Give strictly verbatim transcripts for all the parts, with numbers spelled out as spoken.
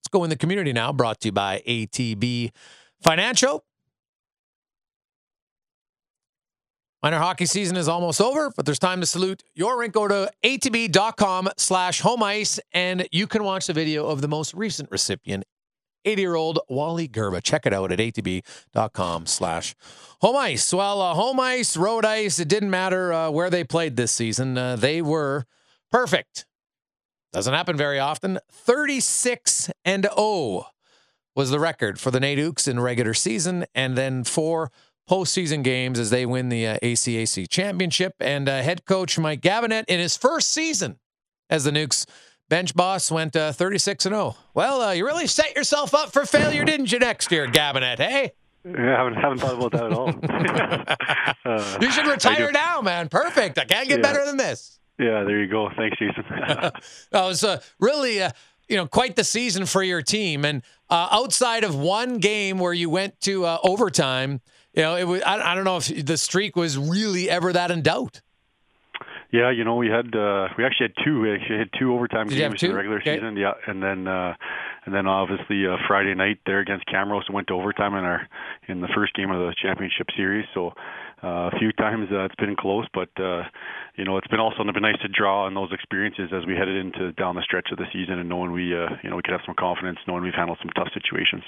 Let's go in the community now, brought to you by A T B Financial. Minor hockey season is almost over, but there's time to salute your rink. Go to atb.com slash home ice, and you can watch the video of the most recent recipient, eighty-year-old Wally Gerba. Check it out at atb.com slash home ice. Well, uh, home ice, road ice, it didn't matter uh, where they played this season. Uh, they were perfect. Doesn't happen very often. thirty-six and oh was the record for the Nadukes in regular season, and then four postseason games as they win the uh, A C A C championship. And uh, head coach Mike Gabinet, in his first season as the Nukes bench boss, went uh, thirty-six and oh. Well, uh, you really set yourself up for failure, didn't you, next year, Gabinet, hey? Yeah, I haven't, haven't thought about that at all. uh, you should retire now, man. Perfect. I can't get yeah. better than this. Yeah, there you go. Thanks, Jason. It was uh, really, uh, you know, quite the season for your team. And uh, outside of one game where you went to uh, overtime, you know, it was, I, I don't know if the streak was really ever that in doubt. Yeah, you know, we had uh, we actually had two. We actually had two overtime Did games in the regular okay. season. Yeah, and then uh, and then obviously uh, Friday night there against Camrose went to overtime in our in the first game of the championship series. So uh, a few times uh, it's been close, but uh, you know, it's been also been nice to draw on those experiences as we headed into down the stretch of the season, and knowing we uh, you know we could have some confidence, knowing we've handled some tough situations.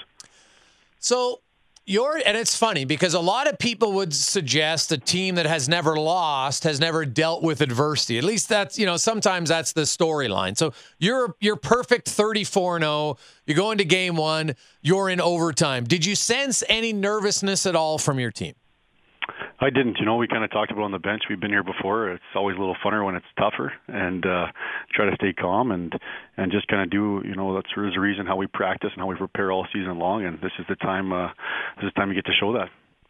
So. You're, and it's funny because a lot of people would suggest a team that has never lost has never dealt with adversity. At least that's, you know, sometimes that's the storyline. So you're you're perfect thirty-four and oh. You go into game one, you're in overtime. Did you sense any nervousness at all from your team? I didn't. You know, we kind of talked about on the bench. We've been here before. It's always a little funner when it's tougher, and uh, try to stay calm and and just kind of do. You know, that's there's a reason how we practice and how we prepare all season long. And this is the time. Uh, this is the time you get to show that.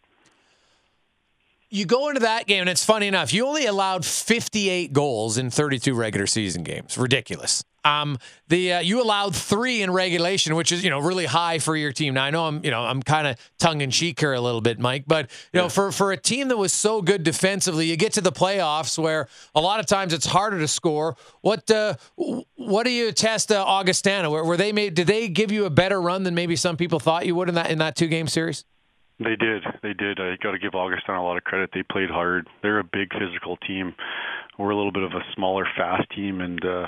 You go into that game, and it's funny enough. You only allowed fifty-eight goals in thirty-two regular season games. Ridiculous. Um, the uh, you allowed three in regulation, which is, you know, really high for your team. Now I know I'm, you know, I'm kind of tongue in cheek here a little bit, Mike, but you yeah. know, for for a team that was so good defensively, you get to the playoffs where a lot of times it's harder to score. What uh, what do you test uh, Augustana? Were, were they made? Did they give you a better run than maybe some people thought you would in that in that two game series? They did. They did. I got to give Augustana a lot of credit. They played hard. They're a big physical team. We're a little bit of a smaller, fast team, and. Uh,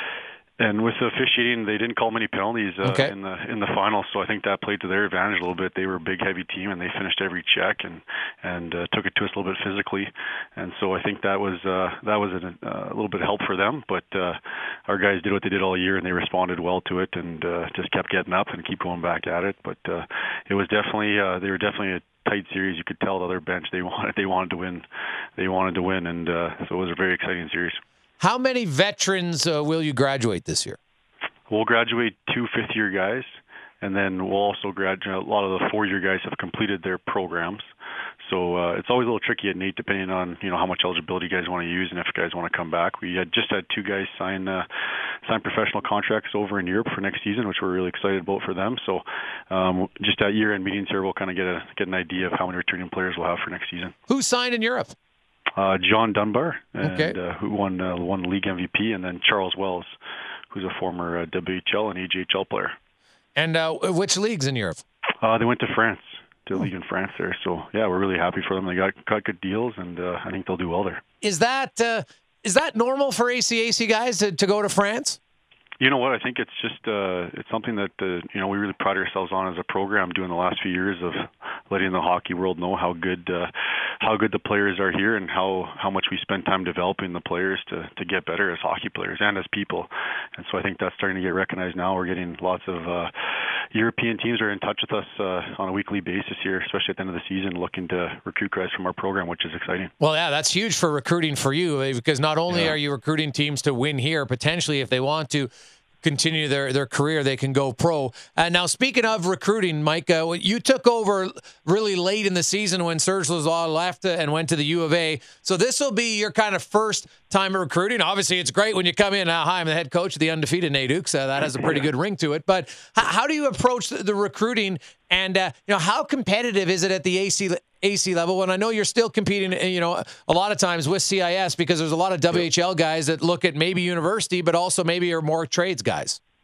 And with the officiating, they didn't call many penalties uh, okay. in the in the finals, so I think that played to their advantage a little bit. They were a big, heavy team, and they finished every check and and uh, took it to us a little bit physically, and so I think that was uh, that was a, uh, a little bit of help for them. But uh, our guys did what they did all year, and they responded well to it, and uh, just kept getting up and keep going back at it. But uh, it was definitely uh, they were definitely a tight series. You could tell the other bench they wanted they wanted to win, they wanted to win, and uh, so it was a very exciting series. How many veterans uh, will you graduate this year? We'll graduate two fifth-year guys, and then we'll also graduate. A lot of the four-year guys have completed their programs, so uh, it's always a little tricky at Nate, depending on you know how much eligibility you guys want to use and if guys want to come back. We had just had two guys sign uh, sign professional contracts over in Europe for next season, which we're really excited about for them. So um, just at year-end meetings here, we'll kind of get a get an idea of how many returning players we'll have for next season. Who signed in Europe? Uh, John Dunbar, and, okay. uh, who won uh, won the league M V P, and then Charles Wells, who's a former uh, W H L and A J H L player. And uh, which leagues in Europe? Uh, they went to France, to a league in France there. So yeah, we're really happy for them. They got got good deals, and uh, I think they'll do well there. Is that uh, is that normal for A C A C guys to, to go to France? You know what? I think it's just uh, it's something that uh, you know we really pride ourselves on as a program, doing the last few years of letting the hockey world know how good uh, how good the players are here, and how, how much we spend time developing the players to, to get better as hockey players and as people. And so I think that's starting to get recognized now. We're getting lots of uh, European teams are in touch with us uh, on a weekly basis here, especially at the end of the season, looking to recruit guys from our program, which is exciting. Well, yeah, that's huge for recruiting for you, because not only yeah. are you recruiting teams to win here, potentially if they want to continue their, their career, they can go pro. Uh, now, speaking of recruiting, Mike, uh, you took over really late in the season when Serge Lauzon left and went to the U of A. So this will be your kind of first time of recruiting. Obviously, it's great when you come in. Uh, hi, I'm the head coach of the undefeated Nadukes. Uh, that has a pretty good ring to it. But how, how do you approach the, the recruiting? And uh, you know, how competitive is it at the A C A C level? And I know you're still competing, you know, a lot of times with C I S, because there's a lot of W H L guys that look at maybe university, but also maybe are more trades guys.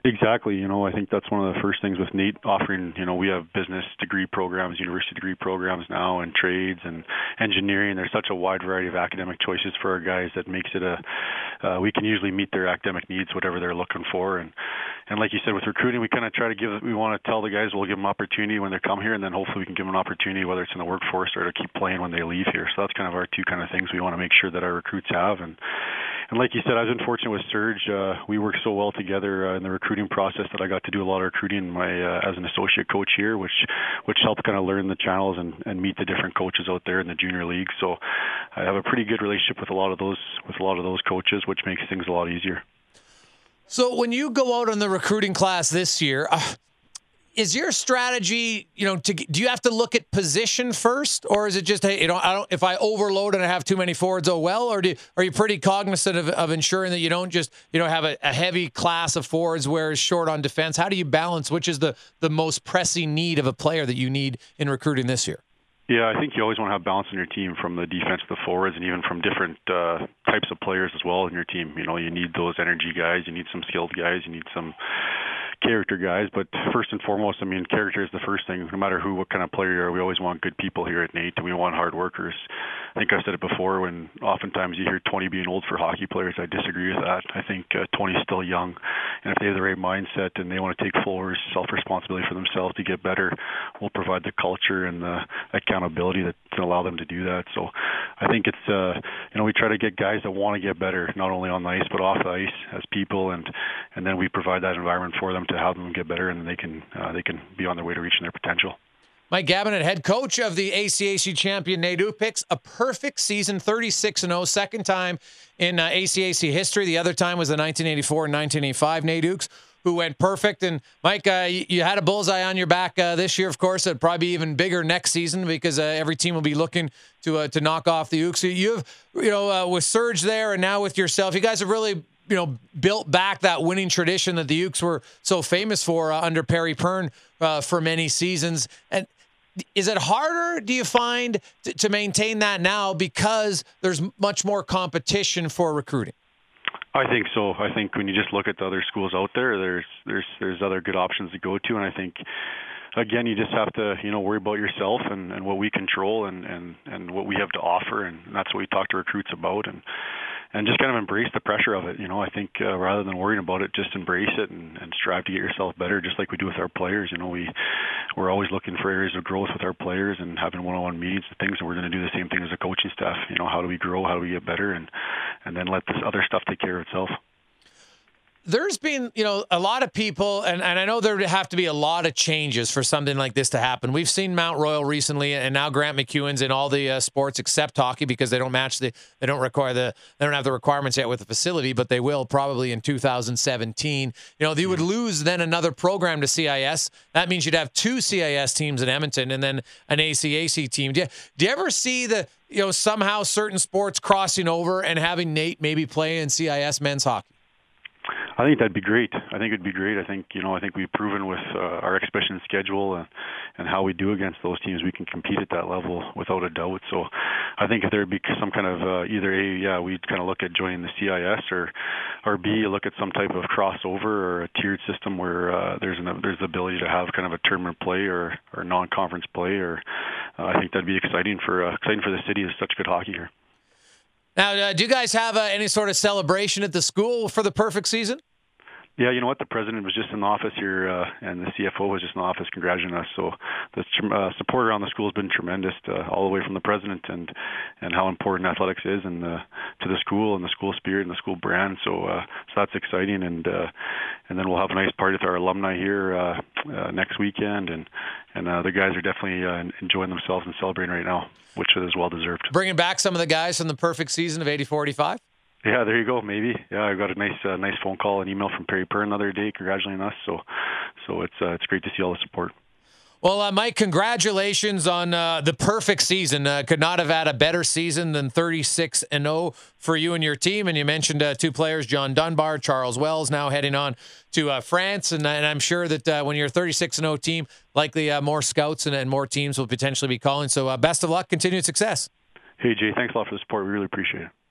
Exactly. You know, I think that's one of the first things with Nate offering. You know, we have business degree programs, university degree programs now, and trades and engineering. There's such a wide variety of academic choices for our guys that makes it a. Uh, we can usually meet their academic needs, whatever they're looking for, and and like you said, with recruiting, we kind of try to give. We want to tell the guys we'll give them opportunity when they come here, and then hopefully we can give them an opportunity, whether it's in the workforce or to keep playing when they leave here. So that's kind of our two kind of things we want to make sure that our recruits have. And and like you said, I've been fortunate with Serge. Uh, we work so well together uh, in the recruiting process that I got to do a lot of recruiting my uh, as an associate coach here, which which helped kind of learn the channels and, and meet the different coaches out there in the junior league. So I have a pretty good relationship with a lot of those with a lot of those coaches, which makes things a lot easier. So when you go out on the recruiting class this year, uh, is your strategy, you know, to do you have to look at position first, or is it just, hey, you know, I don't, if I overload and I have too many forwards, oh well, or do are you pretty cognizant of, of ensuring that you don't just, you know, have a, a heavy class of forwards where it's short on defense? How do you balance which is the the most pressing need of a player that you need in recruiting this year? Yeah, I think you always want to have balance in your team, from the defense to the forwards, and even from different uh, types of players as well in your team. You know, you need those energy guys, you need some skilled guys, you need some character guys, but first and foremost, I mean, character is the first thing. No matter who, what kind of player you are, we always want good people here at Nate, and we want hard workers. I think I've said it before, when oftentimes you hear twenty being old for hockey players, I disagree with that. I think uh, twenty is still young, and if they have the right mindset and they want to take full self-responsibility for themselves to get better, we'll provide the culture and the accountability that to allow them to do that. So I think it's, uh, you know, we try to get guys that want to get better, not only on the ice, but off the ice as people, and and then we provide that environment for them to help them get better, and then they can uh, they can be on their way to reaching their potential. Mike Gabinet, head coach of the A C A C champion Nate Oock, picks a perfect season, thirty-six and oh, second time in uh, A C A C history. The other time was the nineteen eighty-four and nineteen eighty-five Nate Ooks, who went perfect. And Mike, uh, you, you had a bullseye on your back uh, this year. Of course, it'll probably be even bigger next season because uh, every team will be looking to uh, to knock off the Ooks. So you have, you know, uh, with Serge there, and now with yourself, you guys have really, you know, built back that winning tradition that the Ooks were so famous for uh, under Perry Pern uh, for many seasons. And is it harder, do you find, to, to maintain that now because there's much more competition for recruiting? I think so. I think when you just look at the other schools out there, there's there's there's other good options to go to, and I think, again, you just have to, you know, worry about yourself and, and what we control and, and, and what we have to offer, and that's what we talk to recruits about, and and just kind of embrace the pressure of it. You know, I think uh, rather than worrying about it, just embrace it and, and strive to get yourself better, just like we do with our players. You know, we we're always looking for areas of growth with our players and having one-on-one meetings and things, and we're going to do the same thing as a coaching staff. You know, how do we grow? How do we get better? And and then let this other stuff take care of itself. There's been, you know, a lot of people, and, and I know there would have to be a lot of changes for something like this to happen. We've seen Mount Royal recently, and now Grant McEwen's in all the uh, sports except hockey because they don't match the, they don't require the, they don't have the requirements yet with the facility, but they will probably in two thousand seventeen. You know, they would lose then another program to C I S. That means you'd have two C I S teams in Edmonton and then an A C A C team. Do you, do you ever see the, you know, somehow certain sports crossing over and having Nate maybe play in C I S men's hockey? I think that'd be great. I think it'd be great. I think, you know, I think we've proven with uh, our exhibition schedule and, and how we do against those teams, we can compete at that level without a doubt. So I think if there'd be some kind of uh, either A, yeah, we'd kind of look at joining the C I S, or or B, look at some type of crossover or a tiered system where uh, there's an, there's the ability to have kind of a tournament play or, or non-conference play. Or uh, I think that'd be exciting for uh, exciting for the city. There's such good hockey here. Now, uh, do you guys have uh, any sort of celebration at the school for the perfect season? Yeah, you know what? The president was just in the office here, uh, and the C F O was just in the office congratulating us. So the uh, support around the school has been tremendous, uh, all the way from the president and and how important athletics is and the, to the school and the school spirit and the school brand. So uh, so that's exciting, and uh, and then we'll have a nice party with our alumni here uh, uh, next weekend, and and uh, the guys are definitely uh, enjoying themselves and celebrating right now, which is well deserved. Bringing back some of the guys from the perfect season of eighty-four eighty-five. Yeah, there you go. Maybe. Yeah, I got a nice, uh, nice phone call and email from Perry Pern the other day congratulating us. So, so it's uh, it's great to see all the support. Well, uh, Mike, congratulations on uh, the perfect season. Uh, could not have had a better season than thirty-six and oh for you and your team. And you mentioned uh, two players, John Dunbar, Charles Wells, now heading on to uh, France. And, and I'm sure that uh, when you're a thirty-six and oh team, likely uh, more scouts and, and more teams will potentially be calling. So, uh, best of luck, continued success. Hey, Jay, thanks a lot for the support. We really appreciate it.